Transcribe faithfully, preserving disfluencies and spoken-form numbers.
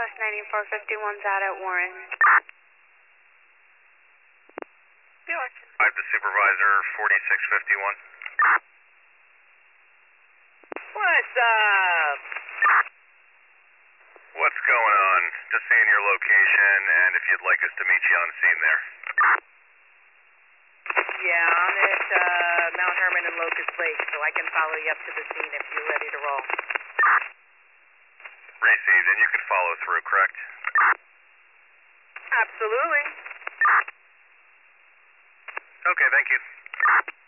Southwest ninety-four fifty-one's out at Warren. Five to supervisor, forty-six fifty-one. What's up? What's going on? Just seeing your location and if you'd like us to meet you on scene there. Yeah, I'm at uh, Mount Herman and Locust Lake, so I can follow you up to the scene if you're ready to roll. Received, and you can follow through, correct? Absolutely. Okay, thank you.